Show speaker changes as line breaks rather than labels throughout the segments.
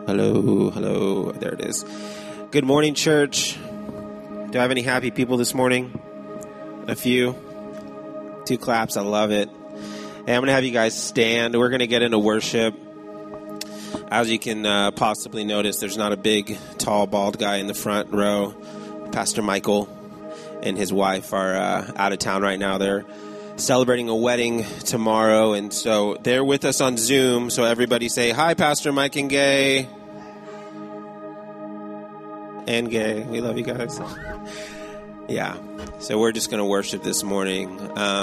Hello, hello. There it is. Good morning, church. Do I have any happy people this morning? A few? 2 claps. I love it. Hey, I'm going to have you guys stand. We're going to get into worship. As you can possibly notice, there's not a big, tall, bald guy in the front row. Pastor Michael and his wife are out of town right now. They're celebrating a wedding tomorrow, and so they're with us on Zoom. So everybody say, hi, Pastor Mike and Gay. And Gay. We love you guys. Yeah. So we're just going to worship this morning.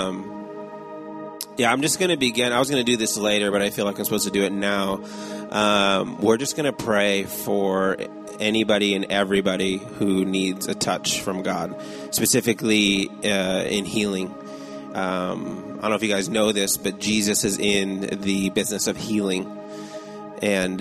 I'm just going to begin. I was going to do this later, but I feel like I'm supposed to do it now. We're just going to pray for anybody and everybody who needs a touch from God, specifically in healing. I don't know if you guys know this, but Jesus is in the business of healing. And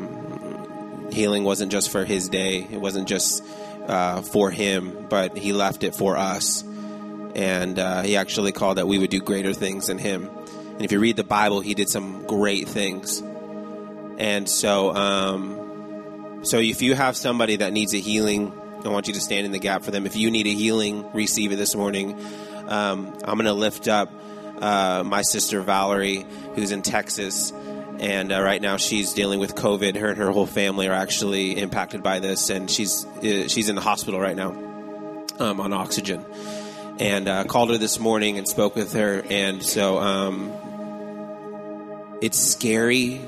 healing wasn't just for his day. It wasn't just for him, but he left it for us. And he actually called that we would do greater things than him. And if you read the Bible, he did some great things. And so if you have somebody that needs a healing, I want you to stand in the gap for them. If you need a healing, receive it this morning. I'm going to lift up my sister Valerie, who's in Texas, and right now she's dealing with COVID. Her and her whole family are actually impacted by this, and she's in the hospital right now on oxygen. And called her this morning and spoke with her, and so it's scary,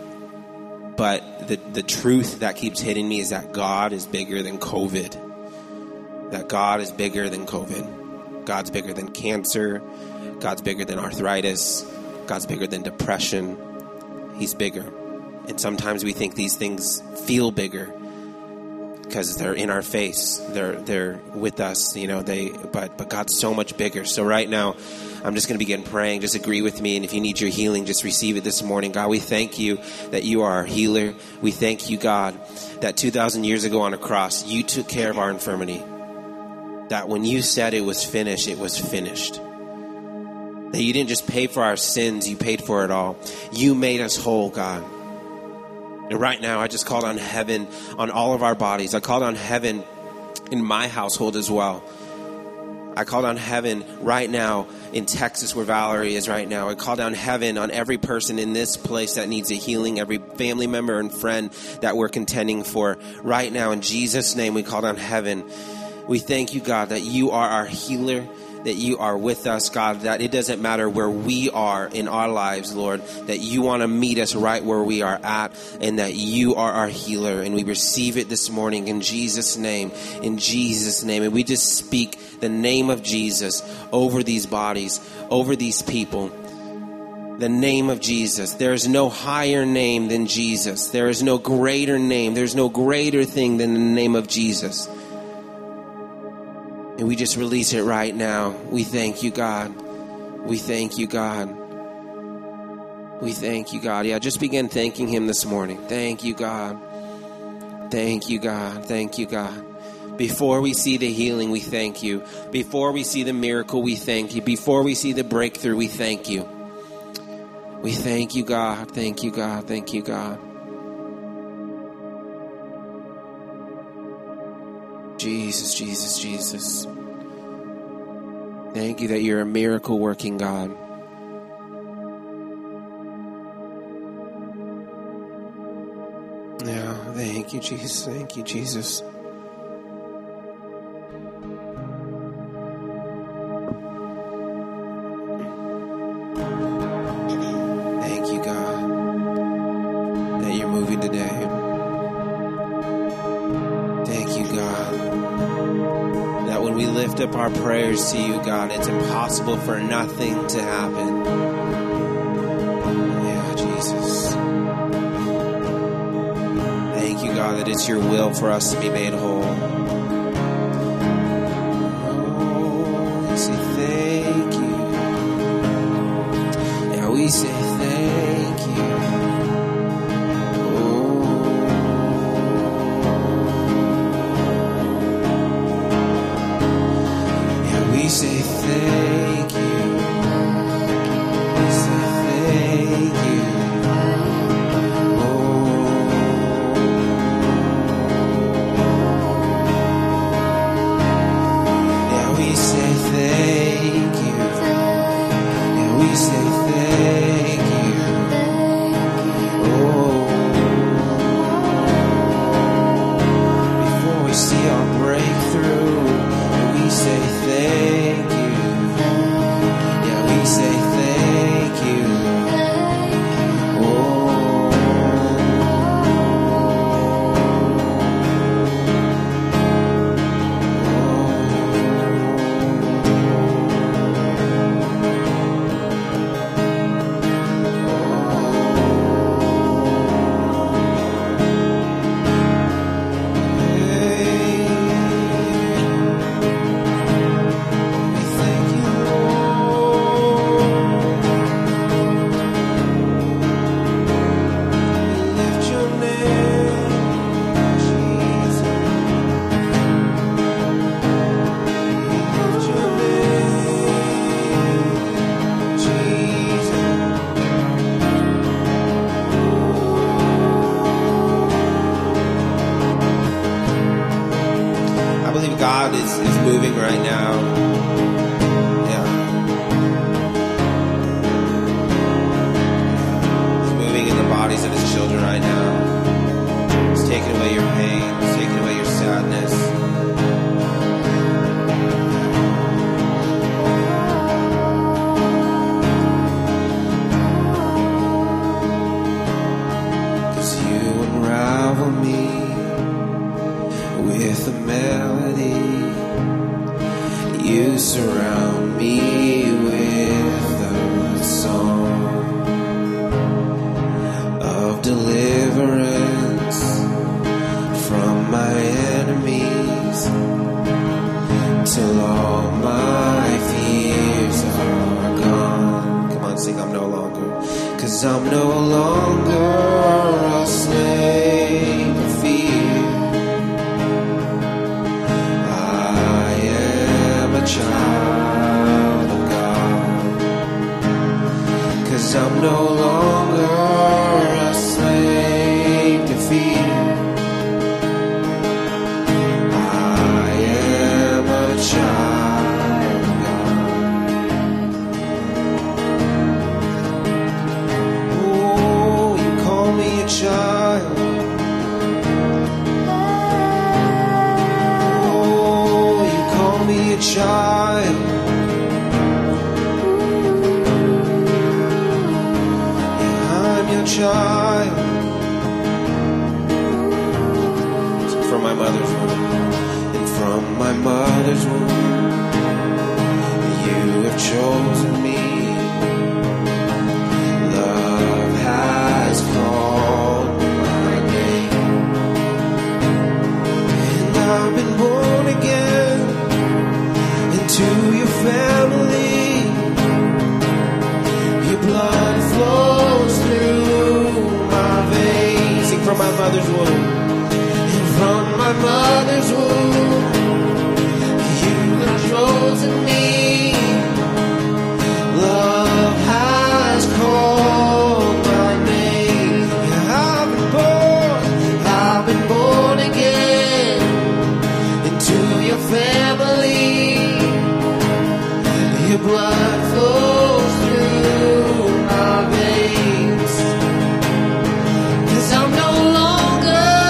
but the truth that keeps hitting me is that God is bigger than COVID. That God is bigger than COVID. God's bigger than cancer. God's bigger than arthritis. God's bigger than depression. He's bigger. And sometimes we think these things feel bigger because they're in our face. They're with us, but God's so much bigger. So right now, I'm just going to begin praying. Just agree with me. And if you need your healing, just receive it this morning. God, we thank you that you are our healer. We thank you, God, that 2,000 years ago on a cross, you took care of our infirmity. That when you said it was finished, it was finished. That you didn't just pay for our sins, you paid for it all. You made us whole, God. And right now, I just called on heaven on all of our bodies. I called on heaven in my household as well. I called on heaven right now in Texas where Valerie is right now. I called on heaven on every person in this place that needs a healing, every family member and friend that we're contending for. Right now, in Jesus' name, we called on heaven. We thank you, God, that you are our healer, that you are with us, God, that it doesn't matter where we are in our lives, Lord, that you want to meet us right where we are at, and that you are our healer. And we receive it this morning in Jesus' name, in Jesus' name. And we just speak the name of Jesus over these bodies, over these people. The name of Jesus. There is no higher name than Jesus. There is no greater name. There's no greater thing than the name of Jesus. And we just release it right now. We thank you, God. We thank you, God. We thank you, God. Yeah, just begin thanking him this morning. Thank you, God. Thank you, God. Thank you, God. Before we see the healing, we thank you. Before we see the miracle, we thank you. Before we see the breakthrough, we thank you. We thank you, God. Thank you, God. Thank you, God. Jesus, Jesus, Jesus. Thank you that you're a miracle working God. Yeah, thank you, Jesus. Thank you, Jesus. Thank you, God, that you're moving today. Thank you, God, that when we lift up our prayers to you, God, it's impossible for nothing to happen. Yeah, Jesus. Thank you, God, that it's your will for us to be made whole. Oh, we say thank you. Yeah, we say thank you. We say thank you. We say thank you. Oh, right now. Yeah. He's moving in the bodies of his children right now. He's taking away your pain. He's taking away your sadness. Me with a melody, you surround me with a song of deliverance from my enemies, till all my fears are gone. Come on, sing, I'm no longer, 'cause I'm no longer a slave to fear. I am a child of God, 'cause I'm no longer a slave to fear. I am a child of God. Oh, you call me a child. Child, yeah, I'm your child. From my mother's womb, and from my mother's womb, you have chosen me. Love has called my name, and I've been born again to your family. Your blood flows through my veins. Sing, from my mother's womb, and from my mother's womb, you have chosen me. Love has called my name. Yeah, I've been born again into your family. Your blood flows through my veins, 'cause I'm no longer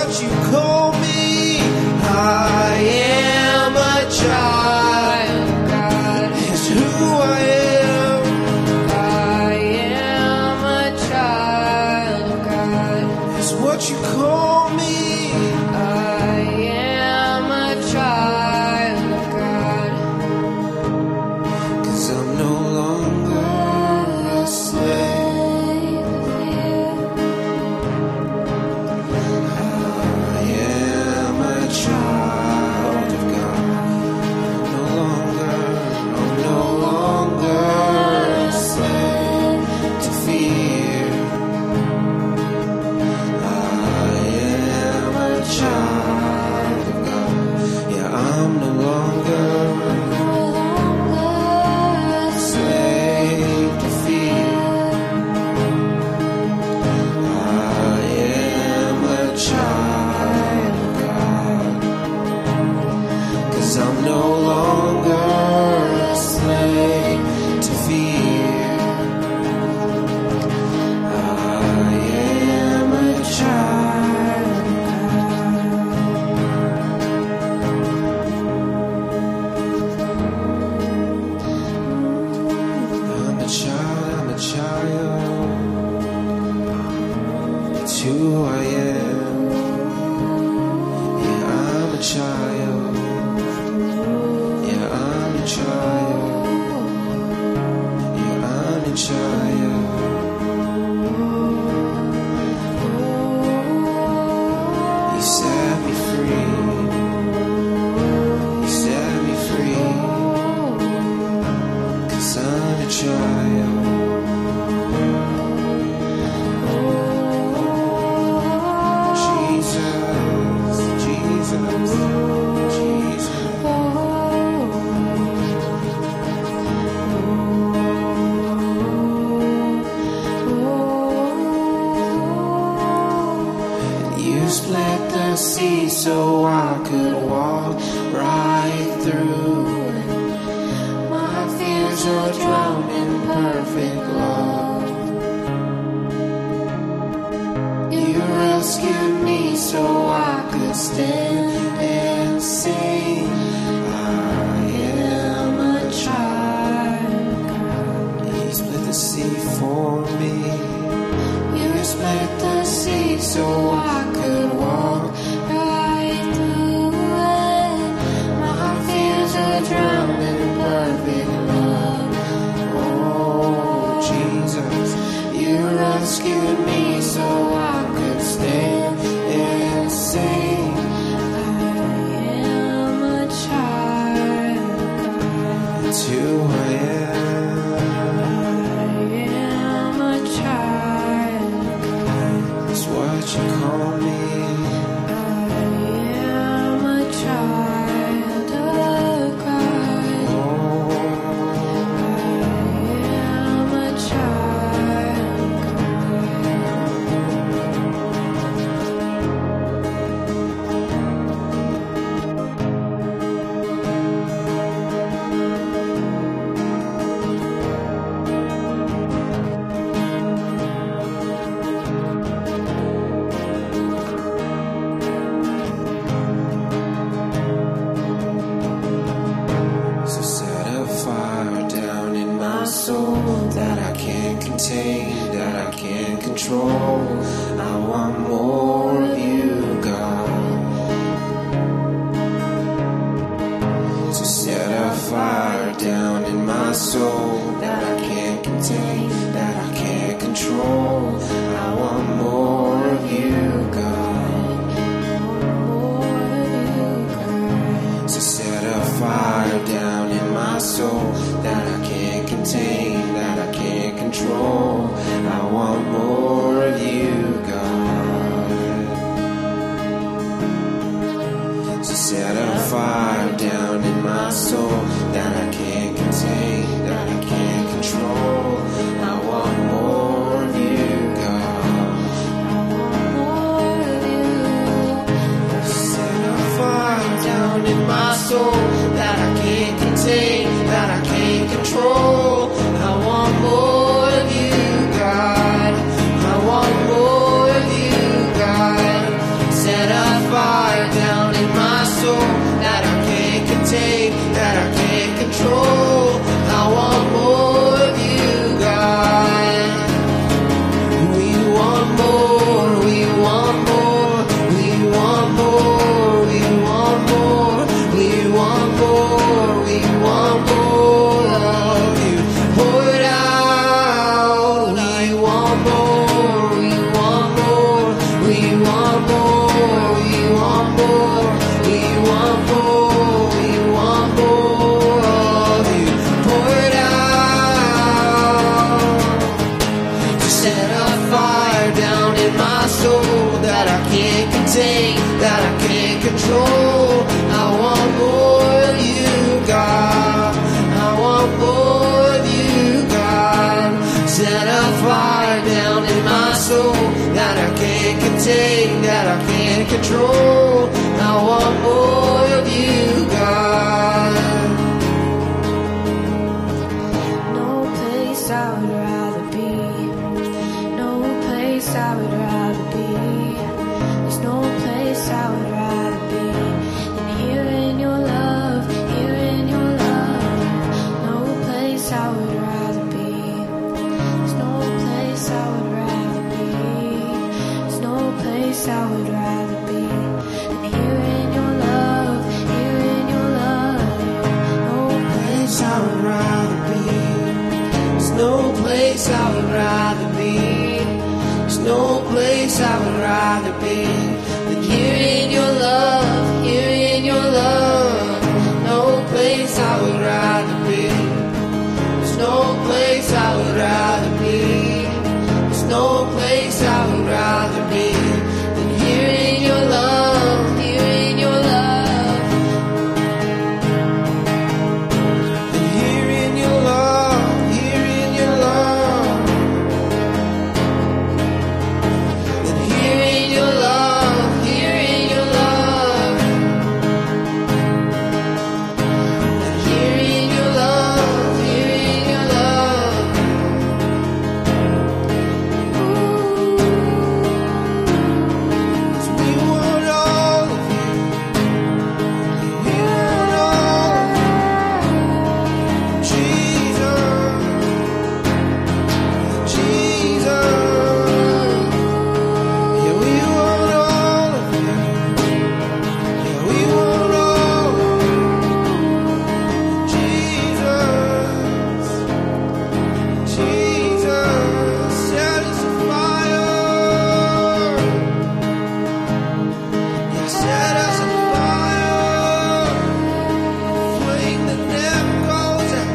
what you call me. I am a child of God. It's who I am.
I am a child of God.
It's what you call me.
I am a child of God.
'Cause I'm no longer a slave. I am a child of God. I'm no longer a slave to fear. I am a child of God. Yeah, I'm no longer a slave to fear. I am a child of God. 'Cause I'm no longer a slave to fear. I am a child of God. I'm a child. It's who I am. Yeah, I'm a child. Yeah, I'm a child. Yeah, I'm a child. You set me free. You set me free. 'Cause I'm a child. Jesus, Jesus, Jesus. You split the sea so I could walk right through it. My fears are drowned in perfect love. You rescued me so I could stand and sing. I am a child. You split the sea for me. You split the sea so I could walk right through it. My fears are drowned in perfect love. Oh, Jesus, you rescued me so I could stand and sing.
I am a child of God.
It's who I am.
I am a child of God.
It's what you call me.
I am a child of God.
Oh,
I am a child of
so set a fire down in my soul that I can't contain, that I can't control. I want more of you, God. So set a fire down in my soul that I can't contain, that I can't control. I want more of you, God. So set a fire down in my soul that I can't contain, that I can't control. I want more of you, God. So set a fire down in my soul that I can't contain, that I can't control. I want more of you, God. Set a fire down in my soul that I can't contain, that I can't control. I want more of you, God. I want more of you, God. Set a can't contain, that I can't control. I want more of you, God. I want more of you, God. Set a fire down in my soul that I can't contain, that I can't control. I want more of you, God.
No place I would rather be. No place I would rather be. There's no place I would rather be than here in your love, here in your love. No place I would rather be. There's no place I would rather be. There's no place I would rather be than here in your love, here in your love. No place I would rather be.
There's no place I would rather be. There's no place I would rather be than here in your love, here in your love. No place I would rather be. There's no place I would rather be. There's no place I would rather be than here in your love, here in your love. Than here in your love, here in your love. Than here in your love, here in your love. Than here in your love, here in your love. We want all of you. We want all of you. Jesus, Jesus. Yeah, we want all of you. Yeah, we want all of you. Jesus, Jesus, set us afire. Yeah, set us afire. Flame that never goes out.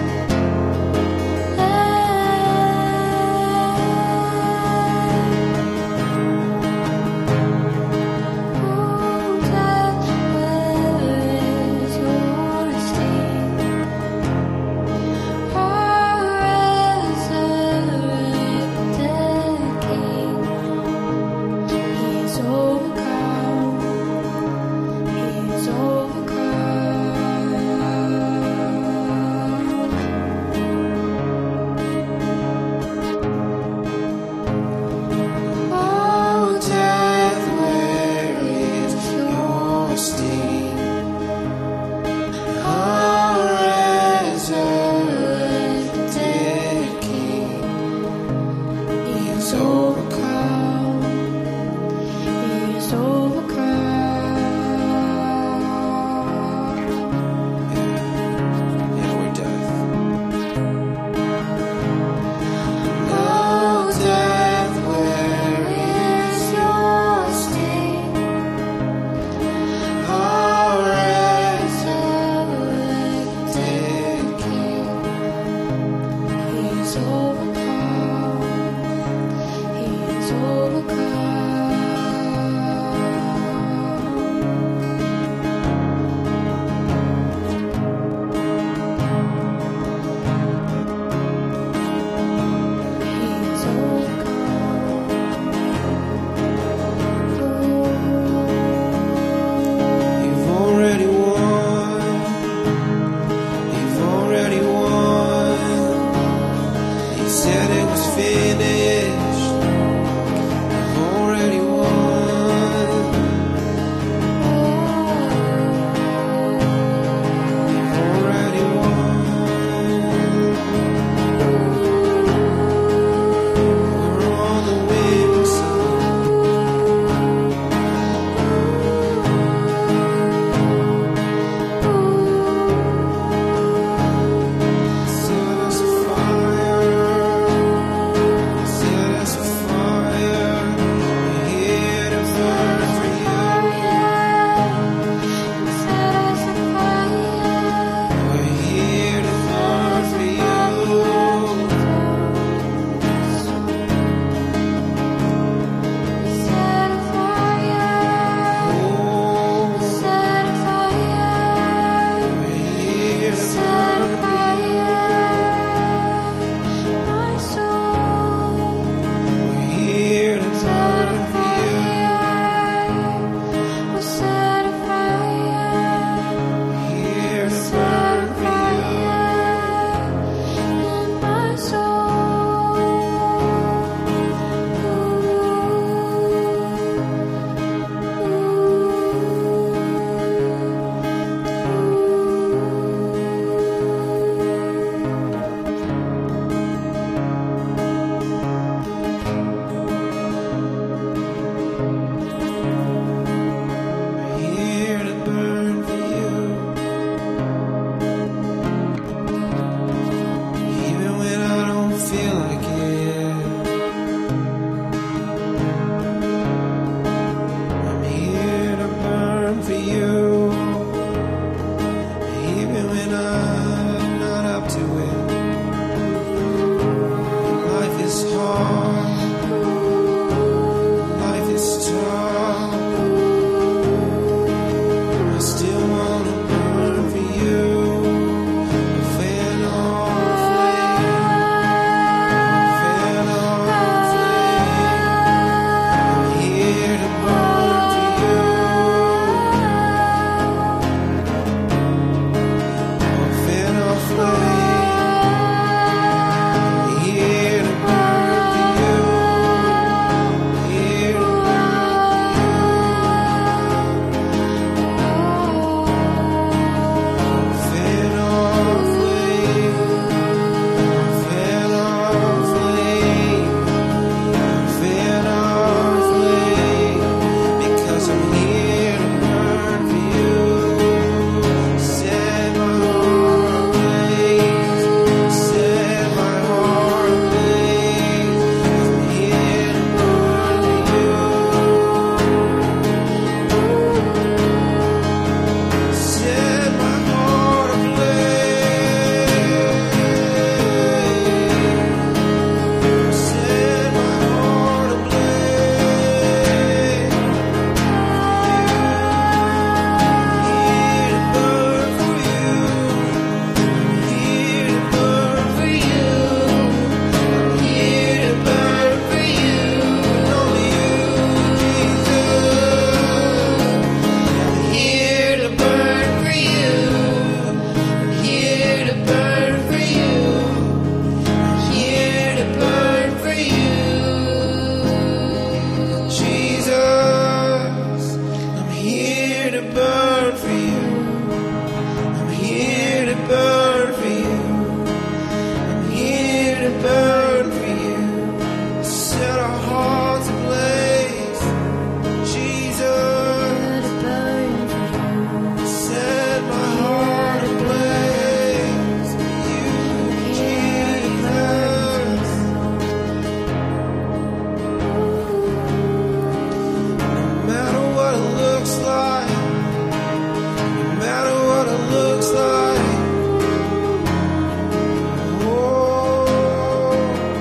Oh, death, where is your sting? Our resurrected King is overcome.
Is overcome.
Yeah, we're death. Oh, death, where is your sting? Our burn for you. I'm here to burn for you. I'm here to burn for you. Set our hearts ablaze, Jesus. Set my heart ablaze for you, Jesus. No matter what it looks like, no matter what it looks like, oh,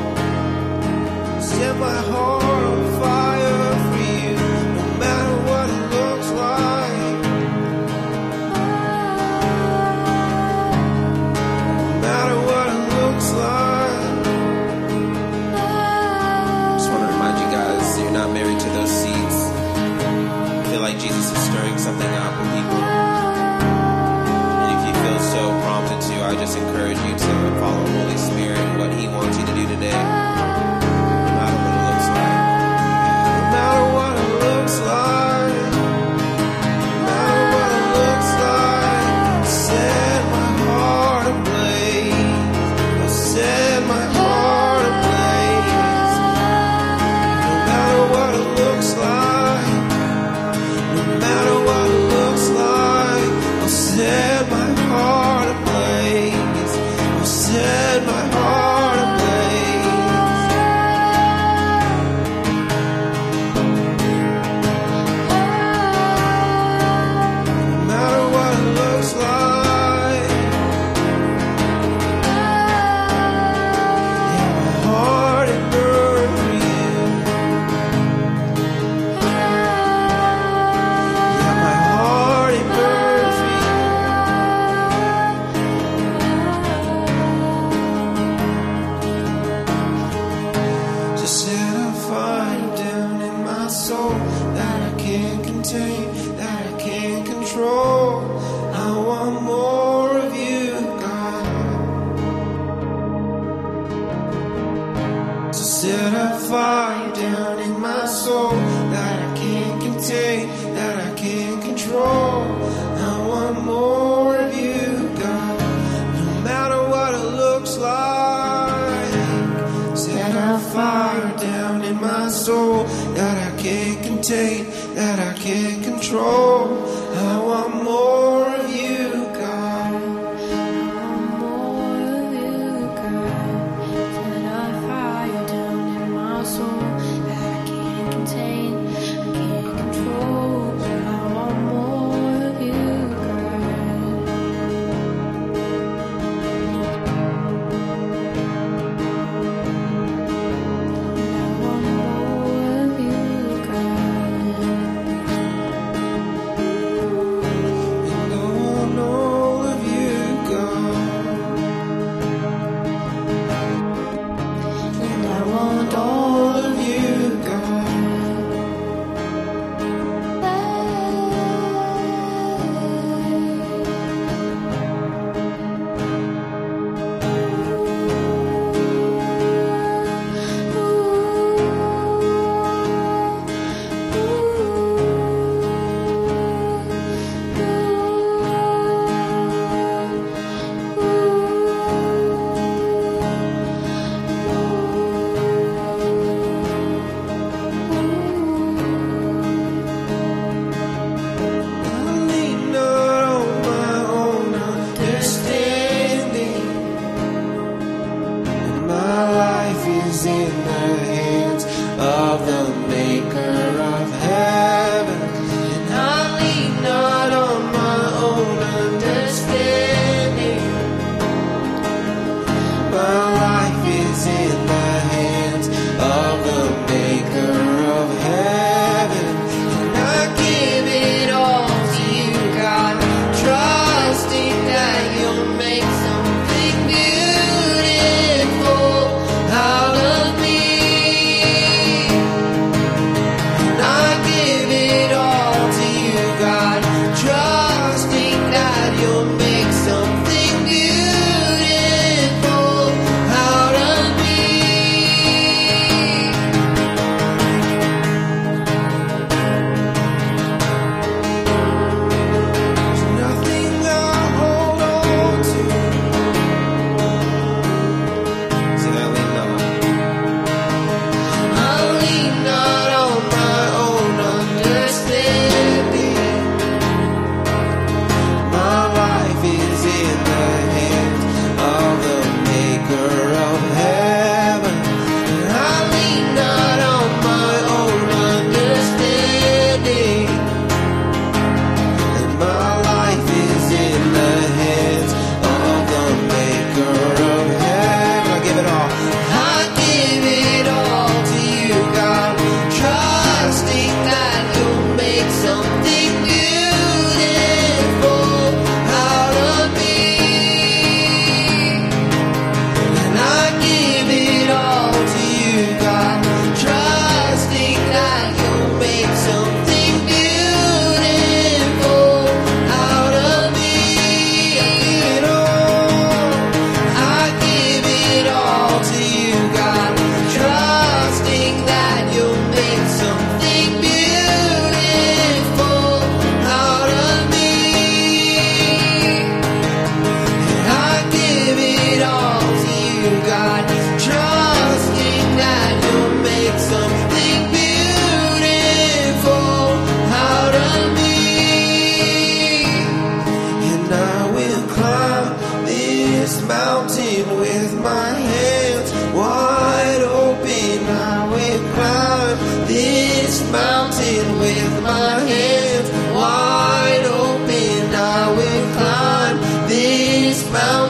set my heart on fire for you. No matter what it looks like, no matter what it looks like. Just want to remind you guys, you're not married to those seats. I feel like Jesus is stirring something up in people. And if you feel so prompted to, I just encourage you to follow Holy Spirit and what He wants you to do today. No matter what it looks like. No matter what it looks like. No matter what it looks like. Set my heart ablaze. Set my heart ablaze. No matter what it looks like. No matter what it looks like, I'll set my heart ablaze. I'll set my heart ablaze. No matter what it looks like. Yeah, my heart it burns for you. Yeah, my heart it burns for you. Just set a fire down in my soul that I can't contain, that I can't control. I want more of you, God. So set a fire down in my soul that I can't contain, that I can't control. I want more of you, God. No matter what it looks like. Set a fire down in my soul that I can't contain, that I can't control. I want more of you, God.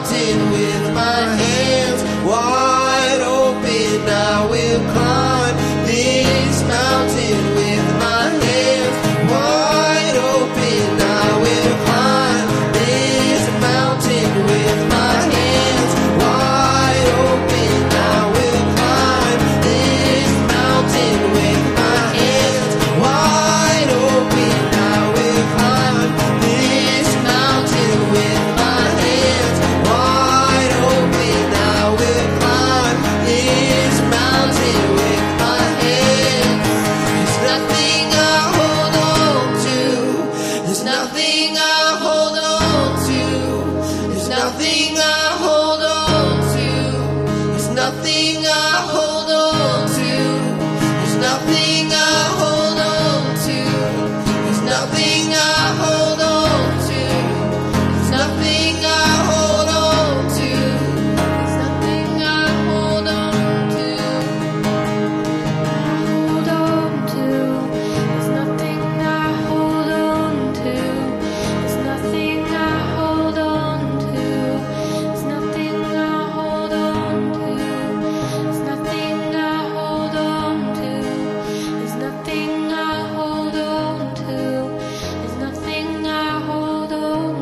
mountain with my hands wide open. I will climb this mountain with my hands wide open. I will climb this mountain with my hands wide open. I will climb this mountain with my hands wide open. I will climb this mountain with my hands wide open. I will climb this mountain with my hands. There's nothing I hold on to. There's nothing I hold on to. There's nothing I hold on to. There's nothing I hold on to. There's nothing I hold on to. There's nothing I hold on to. There's nothing I hold on to. There's nothing I hold on to. Hold on to. There's nothing I hold on to. There's nothing I hold on to. There's nothing I hold on to. There's nothing I hold on to. There's nothing I hold on to. There's nothing I hold on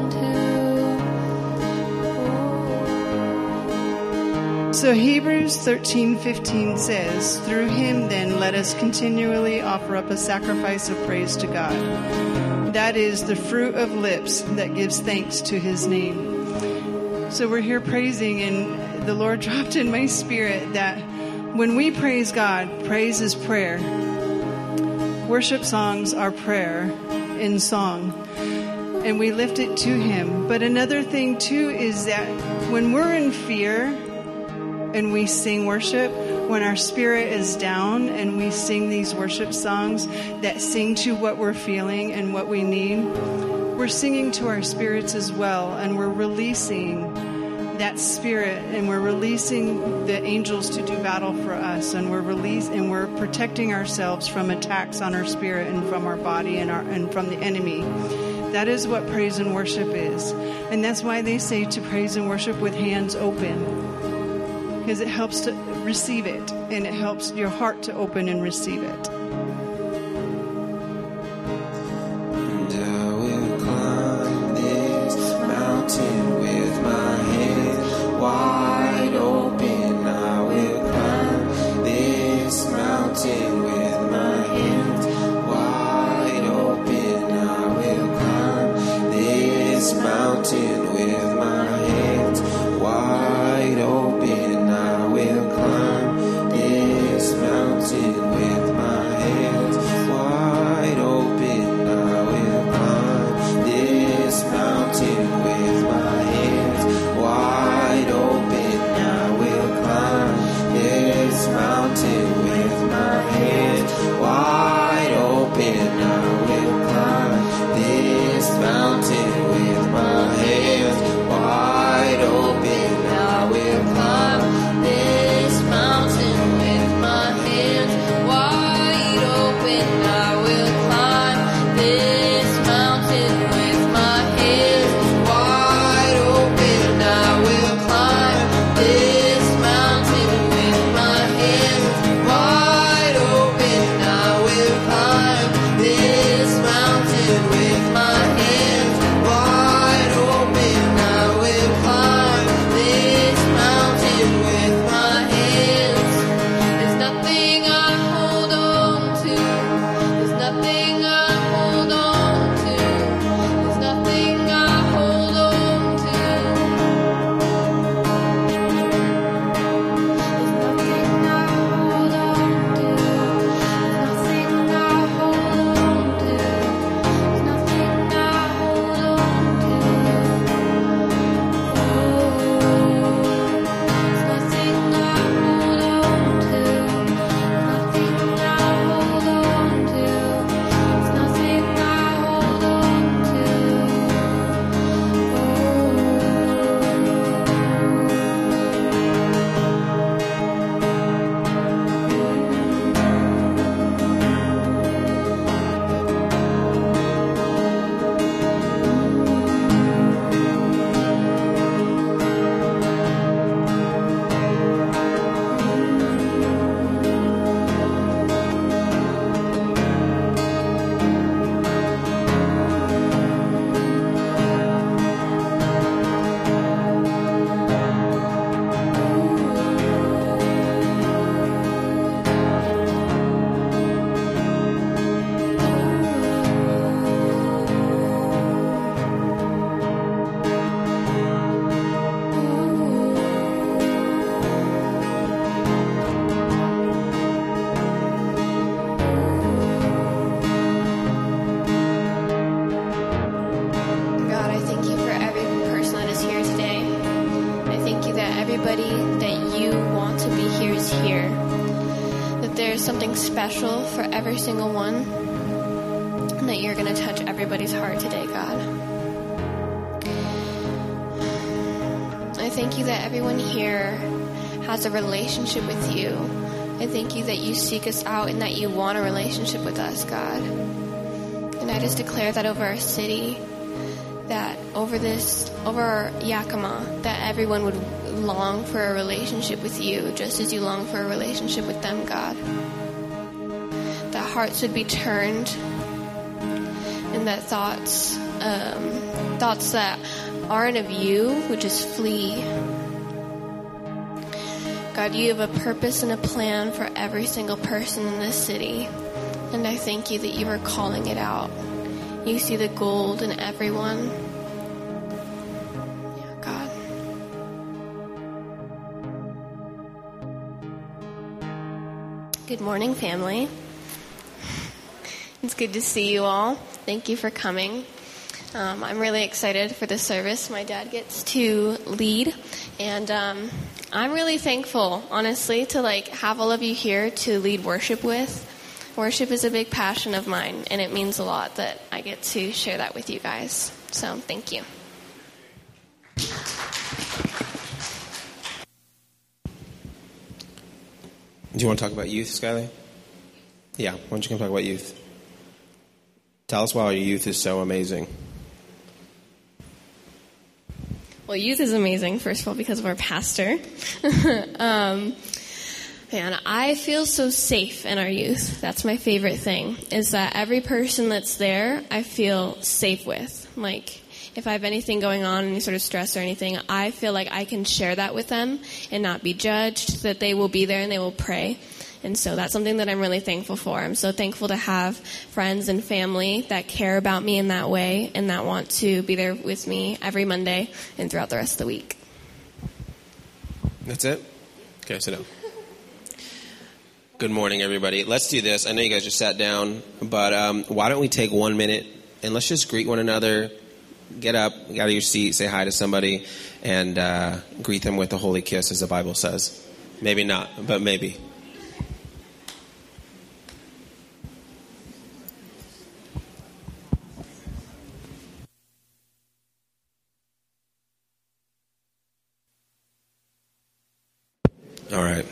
to.
So Hebrews 13:15 says, "Through him then let us continually offer up a sacrifice of praise to God. That is the fruit of lips that gives thanks to his name." So we're here praising, and the Lord dropped in my spirit that when we praise God, praise is prayer. Worship songs are prayer in song, and we lift it to him. But another thing too is that when we're in fear and we sing worship, when our spirit is down and we sing these worship songs that sing to what we're feeling and what we need, we're singing to our spirits as well, and we're releasing that spirit, and we're releasing the angels to do battle for us, and we're protecting ourselves from attacks on our spirit and from our body and from the enemy. That is what praise and worship is. And that's why they say to praise and worship with hands open, because it helps to receive it, and it helps your heart to open and receive it.
And I will climb this mountain with my hands wide open. I will climb this mountain with my hands wide open. I will climb this mountain with my hands wide open. I will climb this mountain with my hands wide open. I will climb this mountain with my hands wide open. I will climb this mountain with my hands wide open. I will climb this mountain with my hands wide open. I will climb
everybody that you want to be here is here. That there's something special for every single one. And that you're going to touch everybody's heart today, God. I thank you that everyone here has a relationship with you. I thank you that you seek us out and that you want a relationship with us, God. And I just declare that over our city, that over Yakima, that everyone would long for a relationship with you, just as you long for a relationship with them, God. That hearts would be turned, and that thoughts that aren't of you would just flee. God, you have a purpose and a plan for every single person in this city, and I thank you that you are calling it out. You see the gold in everyone. Yeah, God. Good morning, family. It's good to see you all. Thank you for coming. I'm really excited for this service. My dad gets to lead, and I'm really thankful, honestly, to have all of you here to lead worship with. Worship is a big passion of mine, and it means a lot that I get to share that with you guys. So, thank you.
Do you want to talk about youth, Skylar? Yeah, why don't you come talk about youth? Tell us why your youth is so amazing.
Well, youth is amazing, first of all, because of our pastor. Man, I feel so safe in our youth. That's my favorite thing, is that every person that's there, I feel safe with. If I have anything going on, any sort of stress or anything, I feel like I can share that with them and not be judged, that they will be there and they will pray. And so that's something that I'm really thankful for. I'm so thankful to have friends and family that care about me in that way and that want to be there with me every Monday and throughout the rest of the week.
That's it? Okay, sit down. Good morning, everybody. Let's do this. I know you guys just sat down, but why don't we take 1 minute and let's just greet one another. Get up, get out of your seat, say hi to somebody, and greet them with a holy kiss, as the Bible says. Maybe not, but maybe. All right.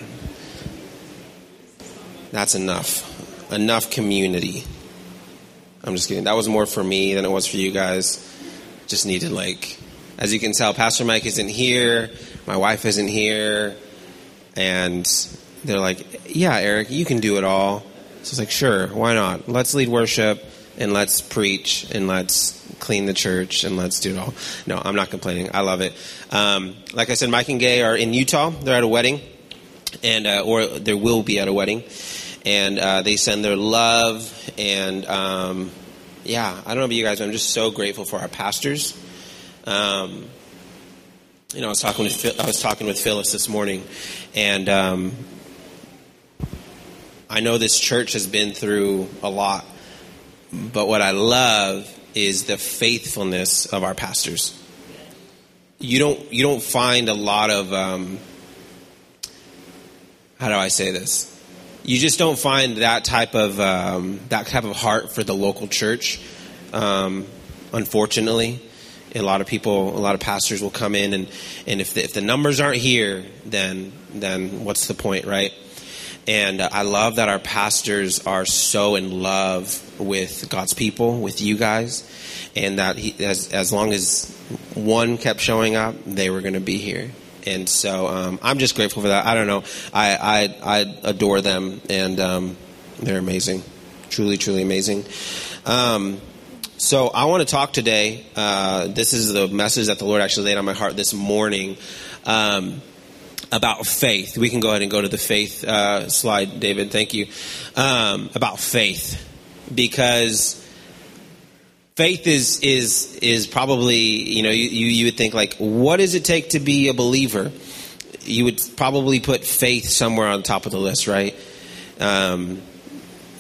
That's enough. Enough community. I'm just kidding. That was more for me than it was for you guys. Just needed, as you can tell, Pastor Mike isn't here. My wife isn't here. And they're like, yeah, Eric, you can do it all. So it's sure, why not? Let's lead worship, and let's preach, and let's clean the church, and let's do it all. No, I'm not complaining. I love it. Like I said, Mike and Gay are in Utah. They're at a wedding. And or there will be at a wedding, and they send their love, and I don't know about you guys, but I'm just so grateful for our pastors. I was talking with Phyllis this morning, and I know this church has been through a lot, but what I love is the faithfulness of our pastors. You don't find a lot of how do I say this? You just don't find that type of heart for the local church. Unfortunately, a lot of pastors will come in, and if the numbers aren't here, then what's the point, right? And I love that our pastors are so in love with God's people, with you guys, and that as long as one kept showing up, they were going to be here. And so I'm just grateful for that. I don't know. I adore them, and they're amazing. Truly, truly amazing. So I want to talk today. This is the message that the Lord actually laid on my heart this morning about faith. We can go ahead and go to the faith slide, David. Thank you. About faith. Because faith is probably, you would think what does it take to be a believer? You would probably put faith somewhere on top of the list, right?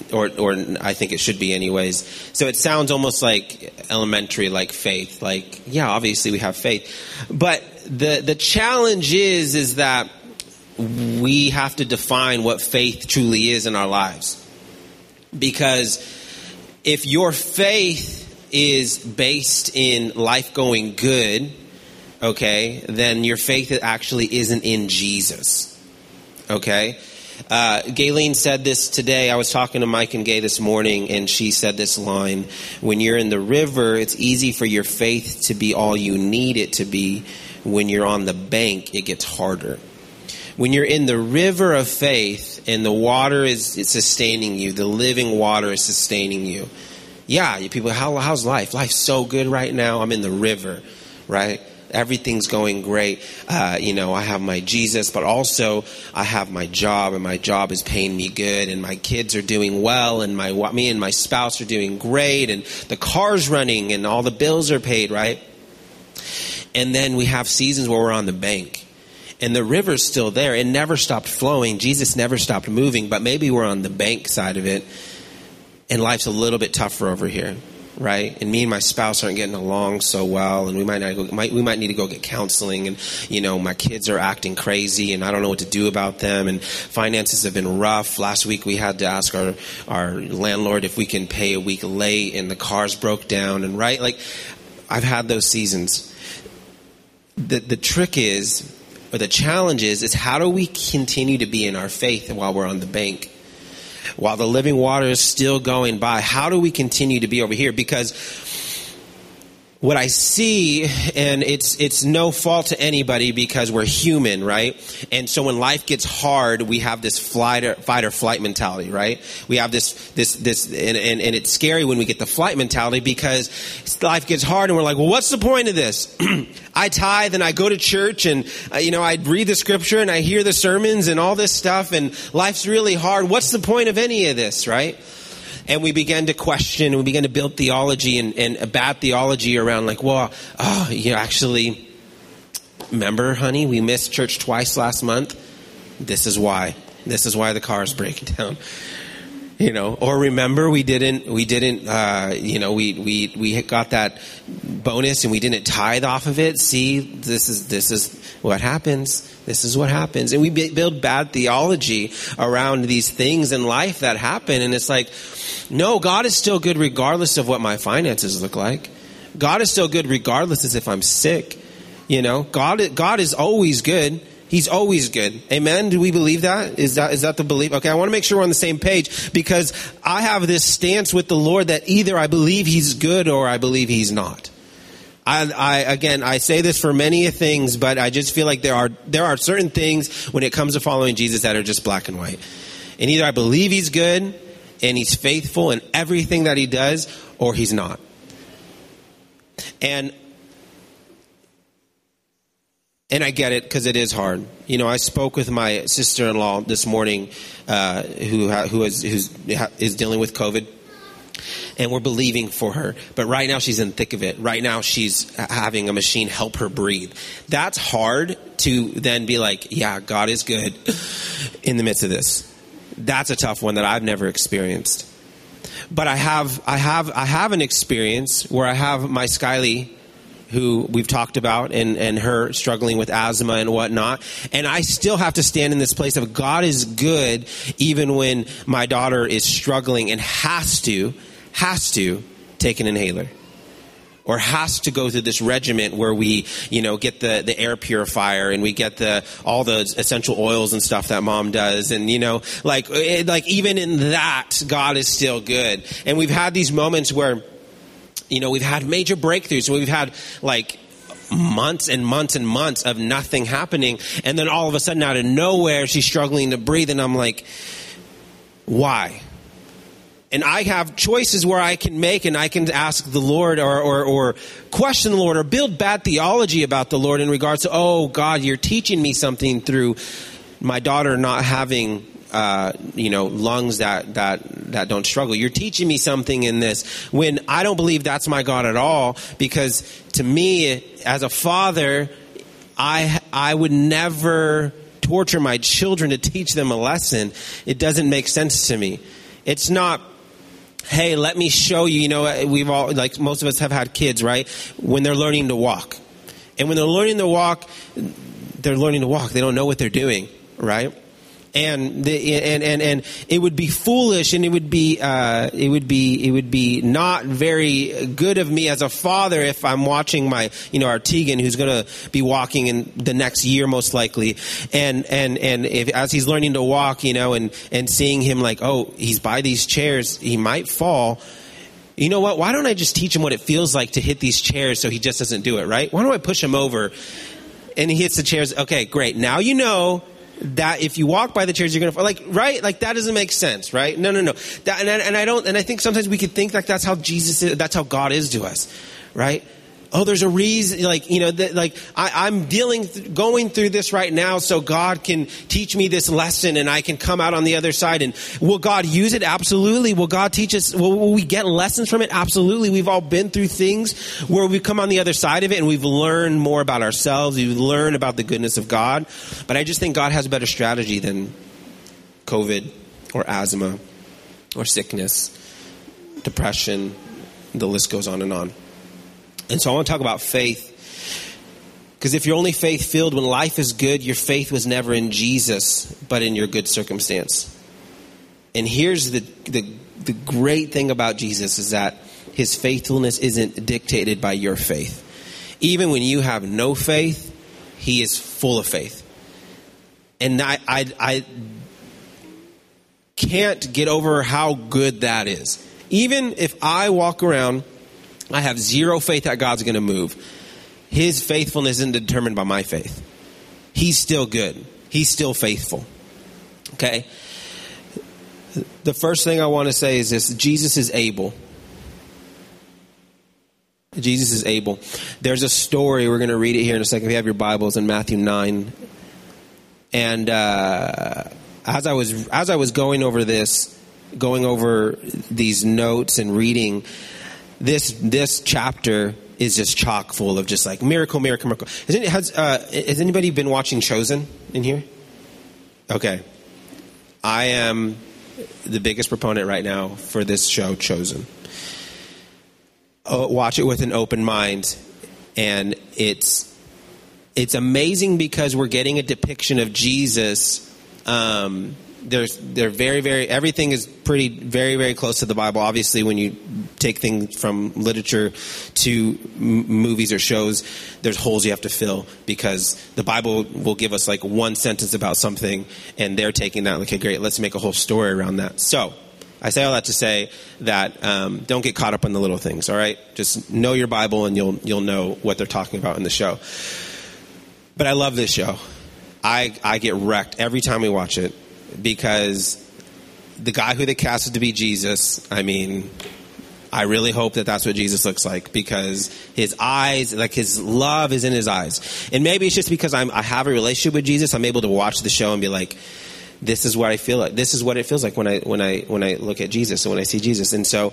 or I think it should be anyways. So it sounds almost like elementary, like faith. Like, yeah, obviously we have faith. But the challenge is that we have to define what faith truly is in our lives. Because if your faith is based in life going good, okay, then your faith actually isn't in Jesus. Okay? Gayleen said this today. I was talking to Mike and Gay this morning, and she said this line: when you're in the river, it's easy for your faith to be all you need it to be. When you're on the bank, it gets harder. When you're in the river of faith and the water is sustaining you, the living water is sustaining you. Yeah, you people, how's life? Life's so good right now. I'm in the river, right? Everything's going great. I have my Jesus, but also I have my job, and my job is paying me good, and my kids are doing well, and me and my spouse are doing great, and the car's running, and all the bills are paid, right? And then we have seasons where we're on the bank, and the river's still there. It never stopped flowing. Jesus never stopped moving, but maybe we're on the bank side of it, and life's a little bit tougher over here. Right, and me and my spouse aren't getting along so well, and we might need to go get counseling, and my kids are acting crazy, and I don't know what to do about them, and finances have been rough. Last week we had to ask our landlord if we can pay a week late, and the cars broke down, and right, like I've had those seasons. The trick is, or the challenge is how do we continue to be in our faith while we're on the bank? While the living water is still going by, how do we continue to be over here? Because what I see, and it's no fault to anybody because we're human, right? And so when life gets hard, we have this fight or flight mentality, right? We have this, and it's scary when we get the flight mentality because life gets hard and we're like, well, what's the point of this? I tithe and I go to church and, I read the scripture and I hear the sermons and all this stuff, and life's really hard. What's the point of any of this, right? And we began to question, and we began to build theology and a bad theology around like, well, actually, remember, honey, we missed church twice last month. This is why. This is why the car is breaking down. Or remember we got that bonus and we didn't tithe off of it. See, this is what happens. This is what happens. And we build bad theology around these things in life that happen. And it's like, no, God is still good regardless of what my finances look like. God is still good regardless as if I'm sick. God is always good. He's always good. Amen? Do we believe that? Is that the belief? Okay, I want to make sure we're on the same page, because I have this stance with the Lord that either I believe He's good or I believe He's not. I say this for many things, but I just feel like there are certain things when it comes to following Jesus that are just black and white. And either I believe He's good and He's faithful in everything that He does, or He's not. And I get it, because it is hard. I spoke with my sister-in-law this morning, who is dealing with COVID, and we're believing for her. But right now she's in the thick of it. Right now she's having a machine help her breathe. That's hard to then be like, yeah, God is good in the midst of this. That's a tough one that I've never experienced. But I have an experience where I have my Skylie, who we've talked about, and her struggling with asthma and whatnot. And I still have to stand in this place of God is good even when my daughter is struggling and has to take an inhaler. Or has to go through this regiment where we, get the air purifier, and we get all the essential oils and stuff that mom does. And, like even in that, God is still good. And we've had these moments where, we've had major breakthroughs. We've had like months and months and months of nothing happening. And then all of a sudden, out of nowhere, she's struggling to breathe. And I'm like, why? And I have choices where I can make, and I can ask the Lord or question the Lord or build bad theology about the Lord in regards to, oh, God, you're teaching me something through my daughter not having lungs that don't struggle. You're teaching me something in this, when I don't believe that's my God at all, because to me, as a father, I would never torture my children to teach them a lesson. It doesn't make sense to me. It's not, hey, let me show you. You know, we've all, like most of us have had kids, right? When they're learning to walk. And when they're learning to walk, they're learning to walk. They don't know what they're doing, right? And it would be foolish, and it would be not very good of me as a father if I'm watching my, our Tegan, who's going to be walking in the next year most likely, and if as he's learning to walk, and seeing him like, oh, he's by these chairs, he might fall. You know what? Why don't I just teach him what it feels like to hit these chairs so he just doesn't do it, right? Why don't I push him over and he hits the chairs? Okay, great. Now you know that if you walk by the chairs, you're going to fall. Like, right? Like, that doesn't make sense, right? No. I think sometimes we could think like that's how Jesus is, that's how God is to us, right? Oh, there's a reason, I'm going through this right now so God can teach me this lesson and I can come out on the other side. And will God use it? Absolutely. Will God teach us? Will we get lessons from it? Absolutely. We've all been through things where we've come on the other side of it and we've learned more about ourselves. We've learned about the goodness of God. But I just think God has a better strategy than COVID or asthma or sickness, depression. The list goes on and on. And so I want to talk about faith, because if you're only faith-filled when life is good, your faith was never in Jesus, but in your good circumstance. And here's the great thing about Jesus is that his faithfulness isn't dictated by your faith. Even when you have no faith, he is full of faith. And I can't get over how good that is. Even if I walk around, I have zero faith that God's going to move. His faithfulness isn't determined by my faith. He's still good. He's still faithful. Okay? The first thing I want to say is this: Jesus is able. Jesus is able. There's a story, we're going to read it here in a second. If you have your Bibles, in Matthew 9. And as I was going over these notes and reading, this chapter is just chock full of just like miracle. Has anybody been watching Chosen in here? Okay. I am the biggest proponent right now for this show, Chosen. Watch it with an open mind. And it's amazing because we're getting a depiction of Jesus. They're very, very, everything is very, very close to the Bible. Obviously, when you take things from literature to movies or shows, there's holes you have to fill, because the Bible will give us like one sentence about something and they're taking that, okay, great, let's make a whole story around that. So I say all that to say that don't get caught up on the little things, all right? Just know your Bible and you'll know what they're talking about in the show. But I love this show. I get wrecked every time we watch it, because the guy who they casted to be Jesus, I mean, I really hope that that's what Jesus looks like, because his eyes, like his love is in his eyes. And maybe it's just because I have a relationship with Jesus, I'm able to watch the show and be like, this is what I feel like. This is what it feels like when I look at Jesus and when I see Jesus. And so,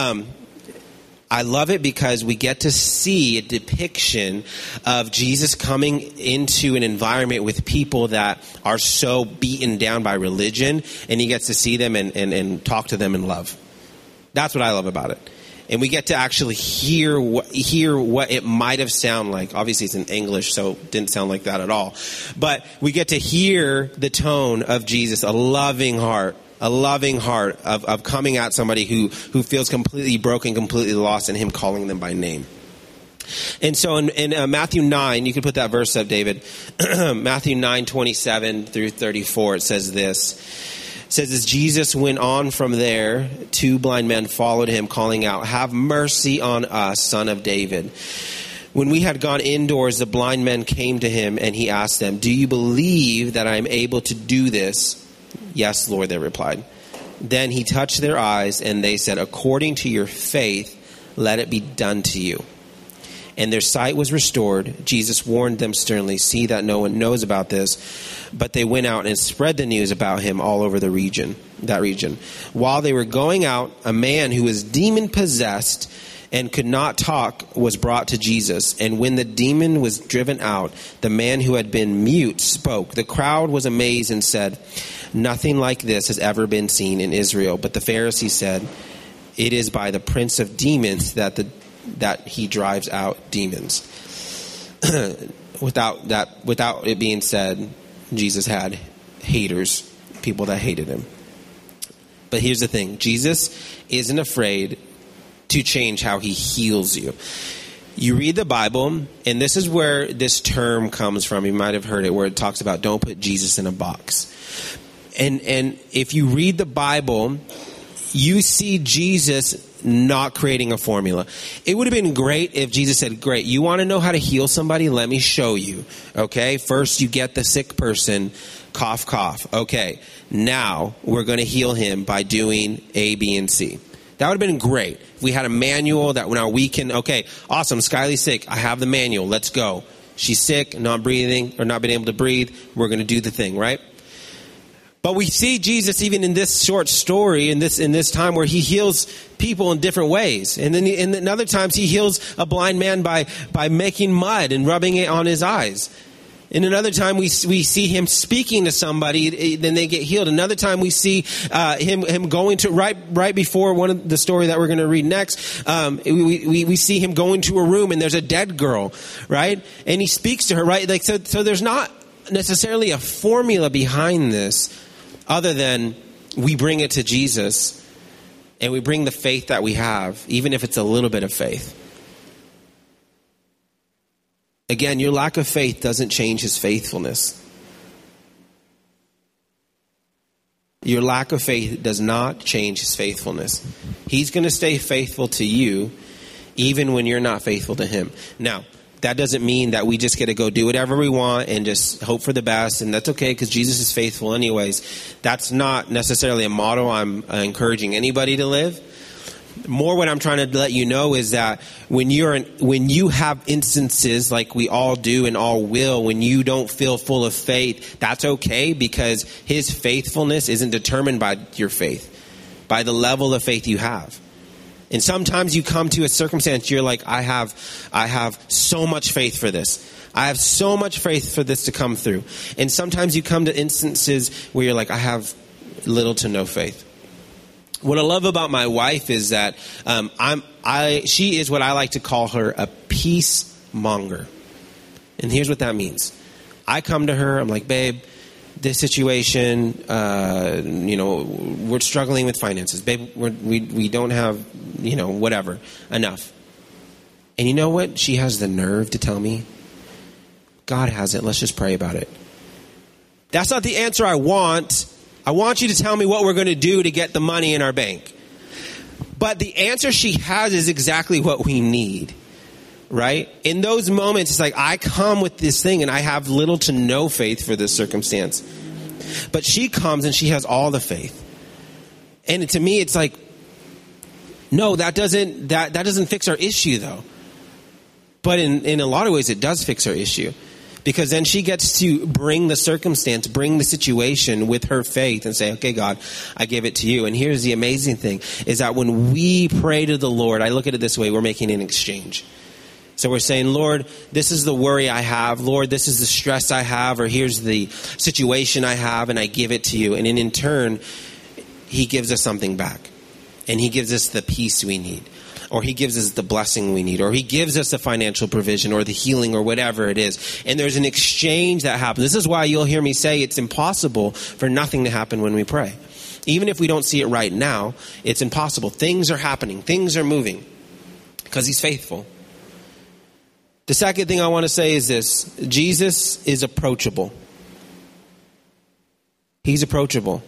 I love it because we get to see a depiction of Jesus coming into an environment with people that are so beaten down by religion, and he gets to see them and talk to them in love. That's what I love about it. And we get to actually hear what it might have sounded like. Obviously, it's in English, so it didn't sound like that at all. But we get to hear the tone of Jesus, a loving heart of coming at somebody who feels completely broken, completely lost, and him calling them by name. And so in Matthew 9, you can put that verse up, David. Matthew 9:27 through 34, it says this. It says, as Jesus went on from there, 2 blind men followed him, calling out, have mercy on us, son of David. When we had gone indoors, the blind men came to him, and he asked them, do you believe that I am able to do this? Yes, Lord, they replied. Then he touched their eyes, and they said, according to your faith, let it be done to you. And their sight was restored. Jesus warned them sternly, see that no one knows about this. But they went out and spread the news about him all over that region. While they were going out, a man who was demon-possessed and could not talk was brought to Jesus. And when the demon was driven out, the man who had been mute spoke. The crowd was amazed and said, "Nothing like this has ever been seen in Israel." But the Pharisees said, "It is by the prince of demons that he drives out demons." Without it being said, Jesus had haters, people that hated him. But here's the thing. Jesus isn't afraid to change how he heals you. You read the Bible, and this is where this term comes from. You might have heard it, where it talks about don't put Jesus in a box. And if you read the Bible, you see Jesus not creating a formula. It would have been great if Jesus said, "Great, you want to know how to heal somebody? Let me show you." Okay, first you get the sick person, cough, cough. Okay, now we're going to heal him by doing A, B, and C. That would have been great. If we had a manual that now we can, okay, awesome, Skyly's sick. I have the manual. Let's go. She's sick, not breathing, or not being able to breathe. We're going to do the thing, right? But we see Jesus even in this short story, in this time where he heals people in different ways. And then in other times he heals a blind man by making mud and rubbing it on his eyes. In another time, we see him speaking to somebody, then they get healed. Another time, we see him going to right before one of the story that we're going to read next. We see him going to a room and there's a dead girl, right? And he speaks to her, right? Like so there's not necessarily a formula behind this, other than we bring it to Jesus and we bring the faith that we have, even if it's a little bit of faith. Again, your lack of faith doesn't change his faithfulness. Your lack of faith does not change his faithfulness. He's going to stay faithful to you even when you're not faithful to him. Now, that doesn't mean that we just get to go do whatever we want and just hope for the best, and that's okay because Jesus is faithful anyways. That's not necessarily a model I'm encouraging anybody to live. More what I'm trying to let you know is that when you have instances like we all do and all will, when you don't feel full of faith, that's okay, because his faithfulness isn't determined by your faith, by the level of faith you have. And sometimes you come to a circumstance, you're like, I have so much faith for this. I have so much faith for this to come through. And sometimes you come to instances where you're like, I have little to no faith. What I love about my wife is that she is what I like to call her a peace monger. And here's what that means. I come to her, I'm like, babe, this situation, we're struggling with finances. Babe, we don't have, whatever, enough. And you know what? She has the nerve to tell me, God has it. Let's just pray about it. That's not the answer I want. I want you to tell me what we're going to do to get the money in our bank. But the answer she has is exactly what we need, right? In those moments, it's like I come with this thing and I have little to no faith for this circumstance. But she comes and she has all the faith. And to me, it's like, no, that doesn't fix our issue, though. But in a lot of ways, it does fix our issue. Because then she gets to bring the circumstance, bring the situation with her faith and say, okay, God, I give it to you. And here's the amazing thing, is that when we pray to the Lord, I look at it this way, we're making an exchange. So we're saying, Lord, this is the worry I have. Lord, this is the stress I have, or here's the situation I have, and I give it to you. And in turn, he gives us something back. And he gives us the peace we need. Or he gives us the blessing we need, or he gives us the financial provision or the healing or whatever it is. And there's an exchange that happens. This is why you'll hear me say it's impossible for nothing to happen when we pray. Even if we don't see it right now, it's impossible. Things are happening. Things are moving because he's faithful. The second thing I want to say is this. Jesus is approachable. He's approachable.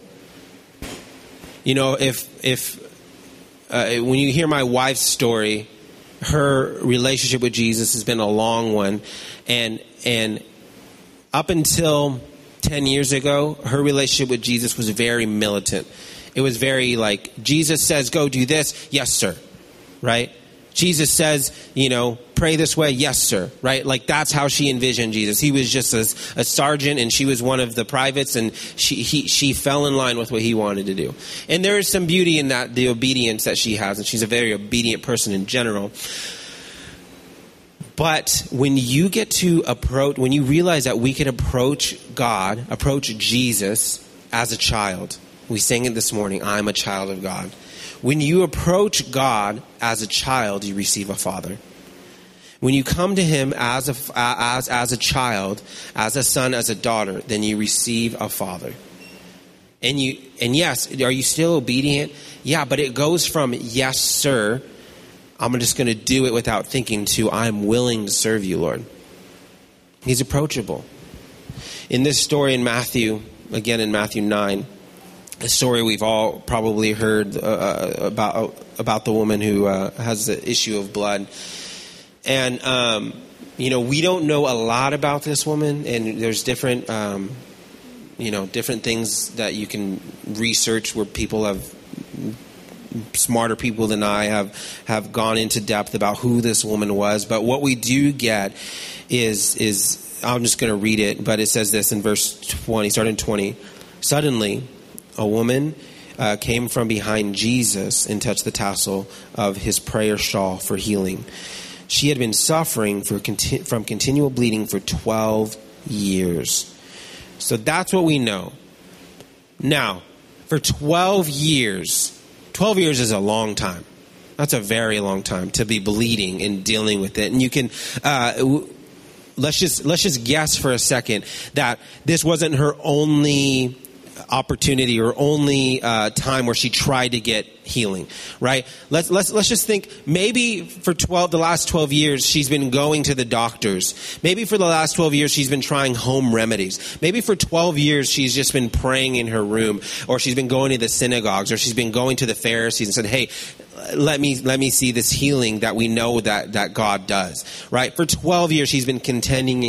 When you hear my wife's story, her relationship with Jesus has been a long one. And up until 10 years ago, her relationship with Jesus was very militant. It was very like, Jesus says, go do this. Yes, sir. Right? Jesus says, pray this way? Yes, sir. Right? Like that's how she envisioned Jesus. He was just a sergeant and she was one of the privates, and she fell in line with what he wanted to do. And there is some beauty in that, the obedience that she has, and she's a very obedient person in general. But when you when you realize that we can approach God, approach Jesus as a child. We sang it this morning, I'm a child of God. When you approach God as a child, you receive a father. When you come to him as a child, as a son, as a daughter, then you receive a father. And yes, are you still obedient? Yeah, but it goes from yes, sir, I'm just going to do it without thinking, to I'm willing to serve you, Lord. He's approachable. In this story in Matthew, again in Matthew 9, a story we've all probably heard about the woman who has the issue of blood. And, we don't know a lot about this woman, and there's different, different things that you can research where people have, smarter people than I have gone into depth about who this woman was. But what we do get is I'm just going to read it, but it says this in verse 20, starting 20. Suddenly, a woman came from behind Jesus and touched the tassel of his prayer shawl for healing. She had been suffering from continual bleeding for 12 years. So that's what we know. Now, for 12 years... 12 years is a long time. That's a very long time to be bleeding and dealing with it. And you can, let's just guess for a second that this wasn't her only opportunity or only time where she tried to get healing, right? Let's just think maybe for the last 12 years she's been going to the doctors. Maybe for the last 12 years she's been trying home remedies. Maybe for 12 years she's just been praying in her room, or she's been going to the synagogues, or she's been going to the Pharisees and said, hey, let me see this healing that we know that God does, right? For 12 years she's been contending.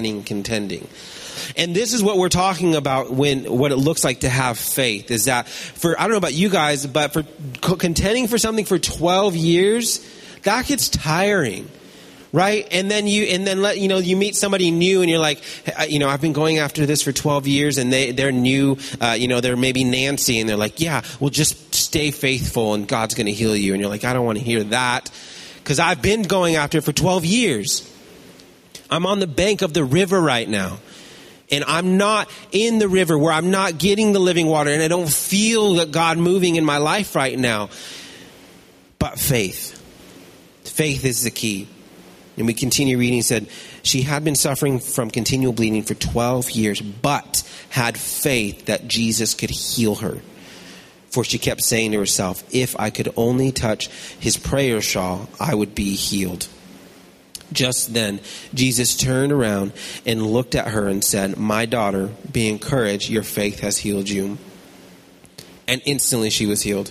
And this is what we're talking about what it looks like to have faith, is that I don't know about you guys, but for contending for something for 12 years, that gets tiring, right? And then you meet somebody new and you're like, I've been going after this for 12 years and they're new, they're maybe Nancy, and they're like, yeah, well, just stay faithful and God's going to heal you. And you're like, I don't want to hear that, because I've been going after it for 12 years. I'm on the bank of the river right now. And I'm not in the river where I'm not getting the living water, and I don't feel that God moving in my life right now. But faith. Faith is the key. And we continue reading. It said, she had been suffering from continual bleeding for 12 years, but had faith that Jesus could heal her. For she kept saying to herself, if I could only touch his prayer shawl, I would be healed. Just then, Jesus turned around and looked at her and said, my daughter, be encouraged, your faith has healed you. And instantly she was healed.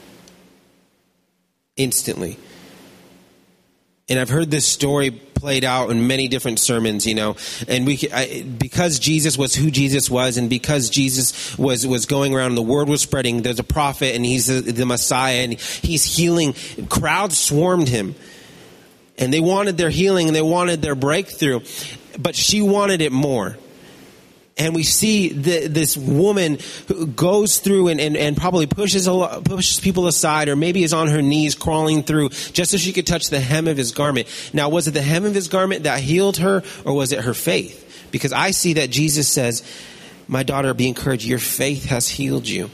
Instantly. And I've heard this story played out in many different sermons, and because Jesus was who Jesus was, and because Jesus was going around and the word was spreading, there's a prophet and he's the Messiah and he's healing. Crowds swarmed him. And they wanted their healing and they wanted their breakthrough. But she wanted it more. And we see this woman who goes through and probably pushes people aside, or maybe is on her knees crawling through just so she could touch the hem of his garment. Now, was it the hem of his garment that healed her, or was it her faith? Because I see that Jesus says, my daughter, be encouraged. Your faith has healed you.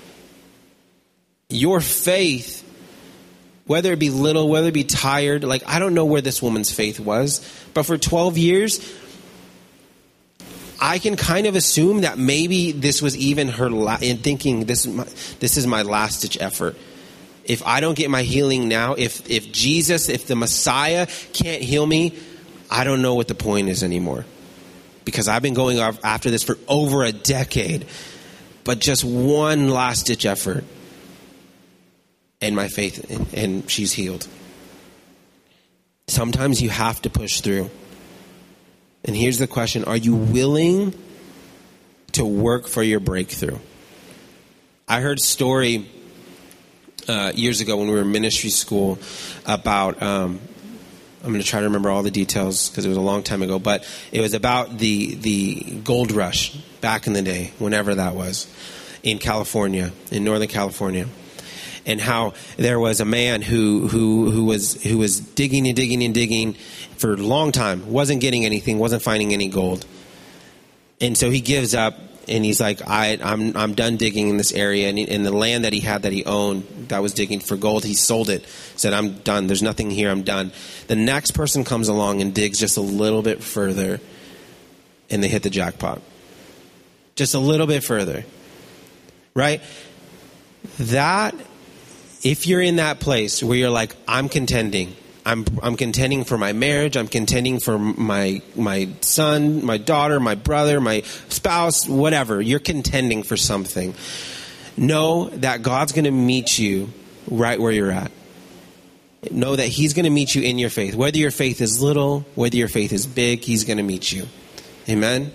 Your faith, whether it be little, whether it be tired, like I don't know where this woman's faith was, but for 12 years, I can kind of assume that maybe this was even her in thinking, this is my last ditch effort. If I don't get my healing now, if Jesus, if the Messiah can't heal me, I don't know what the point is anymore. Because I've been going after this for over a decade, but just one last ditch effort. And my faith, and she's healed. Sometimes you have to push through. And here's the question: are you willing to work for your breakthrough? I heard a story years ago when we were in ministry school about I'm going to try to remember all the details because it was a long time ago, but it was about the gold rush back in the day, whenever that was, in California, in Northern California. And how there was a man who was digging and digging and digging for a long time, wasn't getting anything, wasn't finding any gold. And so he gives up, and he's like, I'm done digging in this area. And in the land that he had, that he owned, that was digging for gold, he sold it. Said, I'm done. There's nothing here. I'm done. The next person comes along and digs just a little bit further, and they hit the jackpot. Just a little bit further. Right? That, if you're in that place where you're like, I'm contending. I'm contending for my marriage. I'm contending for my son, my daughter, my brother, my spouse, whatever. You're contending for something. Know that God's going to meet you right where you're at. Know that He's going to meet you in your faith. Whether your faith is little, whether your faith is big, He's going to meet you. Amen?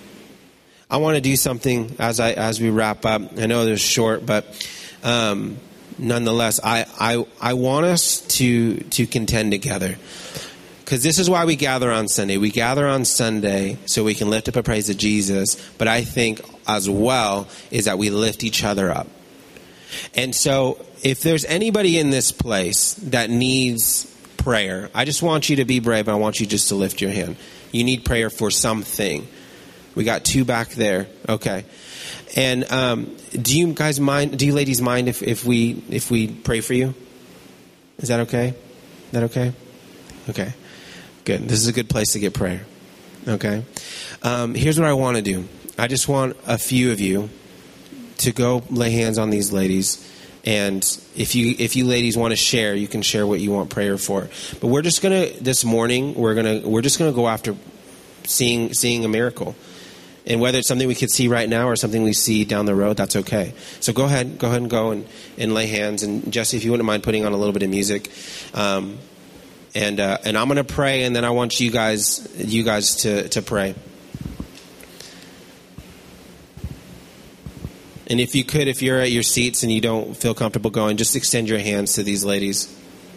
I want to do something as we wrap up. I know it's short, but nonetheless, I want us to contend together. Because this is why we gather on Sunday. We gather on Sunday so we can lift up a praise to Jesus. But I think as well is that we lift each other up. And so if there's anybody in this place that needs prayer, I just want you to be brave. I want you just to lift your hand. You need prayer for something. We got 2 back there. Okay. And do you guys mind? Do you ladies mind if we pray for you? Is that okay? Is that okay? Okay, good. This is a good place to get prayer. Okay. Here's what I want to do. I just want a few of you to go lay hands on these ladies, and if you ladies want to share, you can share what you want prayer for. But we're just gonna this morning we're just gonna go after seeing a miracle. And whether it's something we could see right now or something we see down the road, that's okay. So go ahead and go and lay hands. And Jesse, if you wouldn't mind putting on a little bit of music, and I'm going to pray, and then I want you guys to pray. And if you're at your seats and you don't feel comfortable going, just extend your hands to these ladies.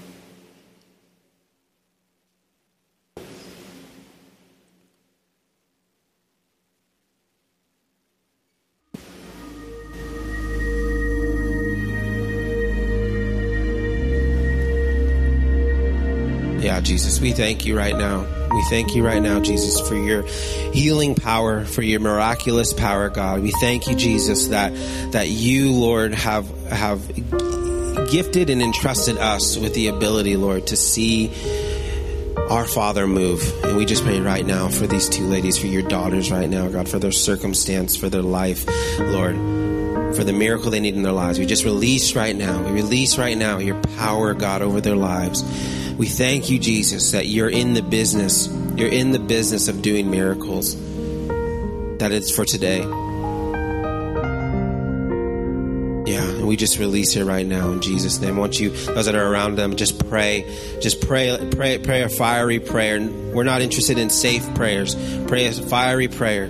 Yeah, Jesus, we thank you right now. We thank you right now, Jesus, for your healing power, for your miraculous power, God. We thank you, Jesus, that you, Lord, have gifted and entrusted us with the ability, Lord, to see our Father move. And we just pray right now for these 2 ladies, for your daughters right now, God, for their circumstance, for their life, Lord, for the miracle they need in their lives. We just release right now. We release right now your power, God, over their lives. We thank you, Jesus, that you're in the business. You're in the business of doing miracles. That it's for today. Yeah, and we just release it right now in Jesus' name. I want you, those that are around them, just pray a fiery prayer. We're not interested in safe prayers. Pray a fiery prayer.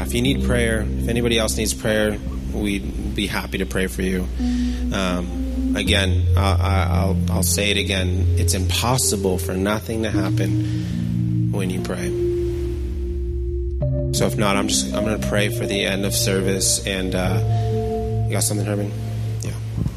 if you need prayer, if anybody else needs prayer, we'd be happy to pray for you. Again, I'll say it again. It's impossible for nothing to happen when you pray. So if not, I'm going to pray for the end of service. And you got something, Herman? Yeah.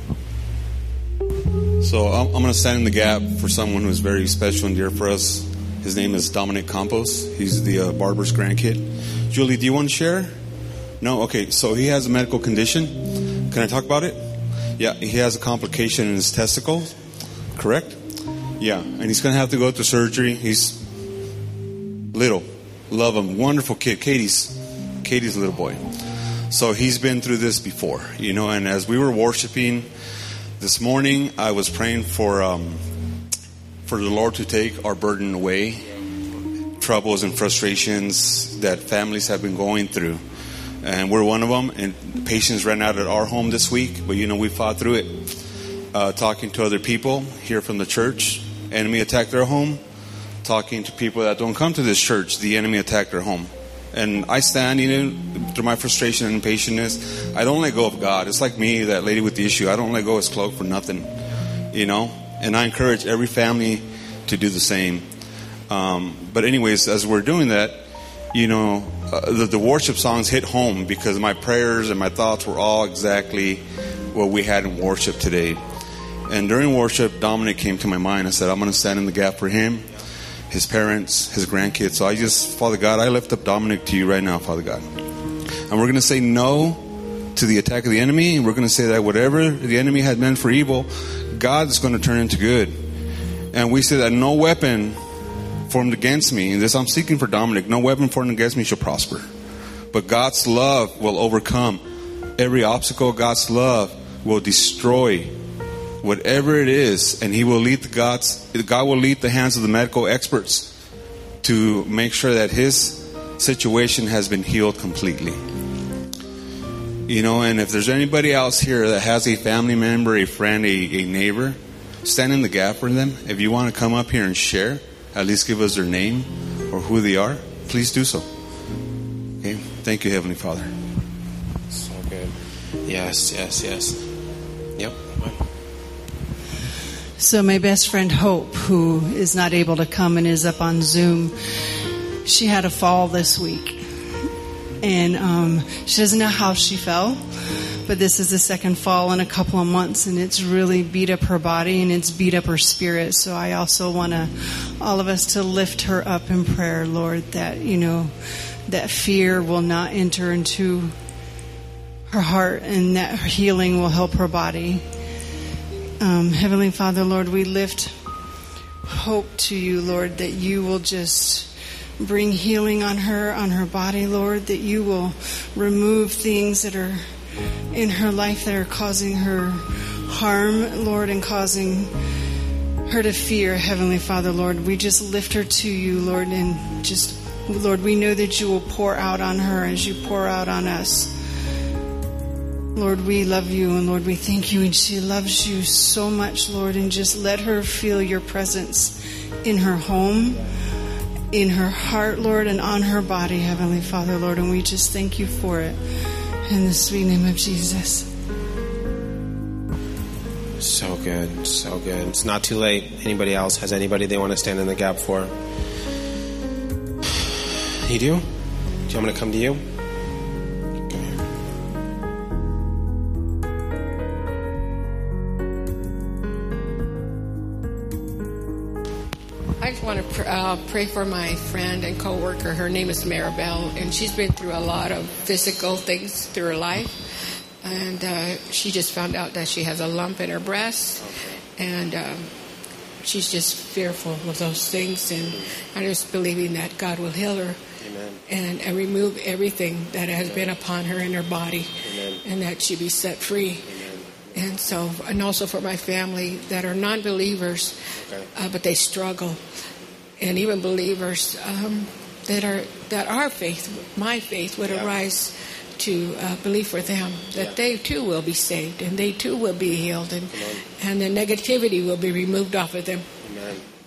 So I'm going to stand in the gap for someone who's very special and dear for us. His name is Dominic Campos. He's the barber's grandkid. Julie, do you want to share? No? Okay, so he has a medical condition. Can I talk about it? Yeah, he has a complication in his testicles. Correct? Yeah, and he's going to have to go through surgery. He's little. Love him. Wonderful kid. Katie's little boy. So he's been through this before, and as we were worshiping this morning, I was praying for the Lord to take our burden away, troubles and frustrations that families have been going through. And we're one of them, and patience ran out at our home this week, but we fought through it. Talking to other people here from the church, enemy attacked their home. Talking to people that don't come to this church, the enemy attacked their home. And I stand, through my frustration and impatience, I don't let go of God. It's like me, that lady with the issue. I don't let go of his cloak for nothing, And I encourage every family to do the same. But anyways, as we're doing that, the worship songs hit home because my prayers and my thoughts were all exactly what we had in worship today. And during worship, Dominic came to my mind. I said, I'm going to stand in the gap for him, his parents, his grandkids. So Father God, I lift up Dominic to you right now, Father God. And we're going to say no to the attack of the enemy. And we're going to say that whatever the enemy had meant for evil, God is going to turn into good. And we say that no weapon formed against me, and this I'm seeking for Dominic, no weapon formed against me shall prosper. But God's love will overcome every obstacle. God's love will destroy whatever it is, and He will lead God will lead the hands of the medical experts to make sure that his situation has been healed completely. And if there's anybody else here that has a family member, a friend, a neighbor, stand in the gap for them. If you want to come up here and share, at least give us their name or who they are, please do so. Okay. Thank you, Heavenly Father.
So good. Yes. Yep.
So my best friend Hope, who is not able to come and is up on Zoom, she had a fall this week. And she doesn't know how she fell, but this is the second fall in a couple of months, and it's really beat up her body and it's beat up her spirit. So I also want all of us to lift her up in prayer, Lord, that, that fear will not enter into her heart and that her healing will help her body. Heavenly Father, Lord, we lift Hope to you, Lord, that you will just bring healing on her body, Lord, that you will remove things that are in her life that are causing her harm, Lord, and causing her to fear, Heavenly Father, Lord. We just lift her to you, Lord, and just, Lord, we know that you will pour out on her as you pour out on us. Lord, we love you, and Lord, we thank you, and she loves you so much, Lord, and just let her feel your presence in her home, in her heart, Lord, and on her body, Heavenly Father, Lord, and we just thank you for it. In the sweet name of Jesus.
So good, so good. It's not too late. Anybody else has anybody they want to stand in the gap for? You do? Do you want me to come to you?
I just want to pray for my friend and co-worker. Her name is Maribel, and she's been through a lot of physical things through her life. And she just found out that she has a lump in her breast, and she's just fearful of those things. And I'm just believing that God will heal her. Amen. And remove everything that has been upon her in her body. Amen. And that she be set free. And so, and also for my family that are non-believers, but they struggle, and even believers that are faith, my faith would arise to believe for them that they too will be saved and they too will be healed, and the negativity will be removed off of them. Amen.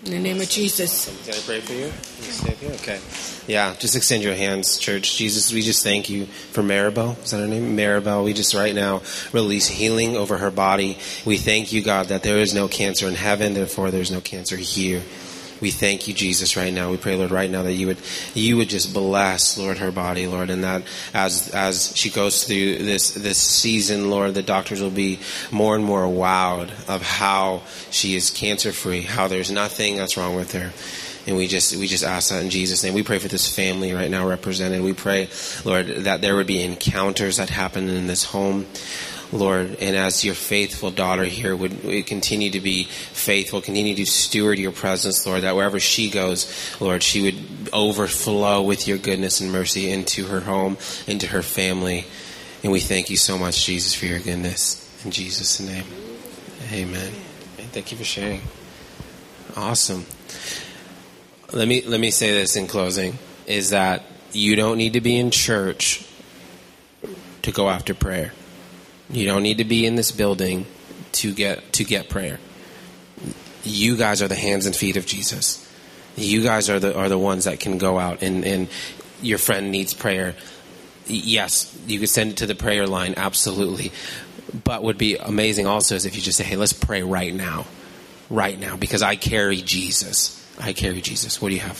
In the name of Jesus.
Can I pray for you? Okay. Yeah, just extend your hands, church. Jesus, we just thank you for Maribel. Is that her name? Maribel. We just right now release healing over her body. We thank you, God, that there is no cancer in heaven, therefore there's no cancer here. We thank you, Jesus, right now. We pray, Lord, right now that you would just bless, Lord, her body, Lord, and that as she goes through this season, Lord, the doctors will be more and more wowed of how she is cancer-free, how there's nothing that's wrong with her. And we just ask that in Jesus' name. We pray for this family right now represented. We pray, Lord, that there would be encounters that happen in this home. Lord, and as your faithful daughter here would continue to be faithful, continue to steward your presence, Lord, that wherever she goes, Lord, she would overflow with your goodness and mercy into her home, into her family. And we thank you so much, Jesus, for your goodness. In Jesus' name, amen. And thank you for sharing. Awesome. Let me say this in closing, is that you don't need to be in church to go after prayer. You don't need to be in this building to get prayer. You guys are the hands and feet of Jesus. You guys are the ones that can go out and your friend needs prayer. Yes, you could send it to the prayer line, absolutely. But would be amazing also is if you just say, hey, let's pray right now, because I carry Jesus. I carry Jesus. What do you have?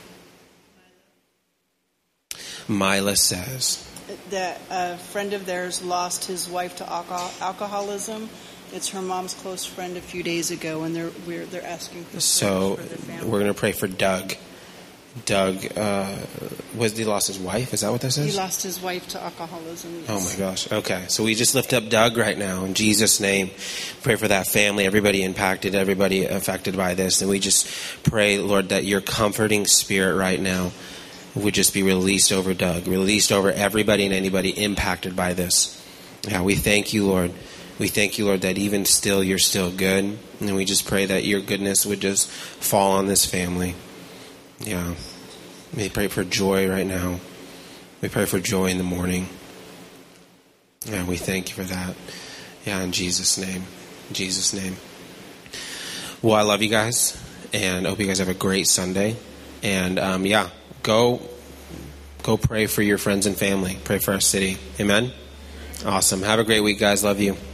Mila says
that a friend of theirs lost his wife to alcoholism. It's her mom's close friend a few days ago, and they're asking for prayers for their family. We're
going to pray for Doug. Doug, he lost his wife? Is that what that says?
He lost his wife to alcoholism. Yes.
Oh my gosh. Okay, so we just lift up Doug right now in Jesus' name. Pray for that family, everybody impacted, everybody affected by this, and we just pray, Lord, that your comforting spirit right now would just be released over Doug, released over everybody and anybody impacted by this. Yeah, we thank you, Lord. We thank you, Lord, that even still, you're still good. And we just pray that your goodness would just fall on this family. Yeah. We pray for joy right now. We pray for joy in the morning. Yeah, we thank you for that. Yeah, in Jesus' name. In Jesus' name. Well, I love you guys. And I hope you guys have a great Sunday. And, Go pray for your friends and family. Pray for our city. Amen? Awesome. Have a great week, guys. Love you.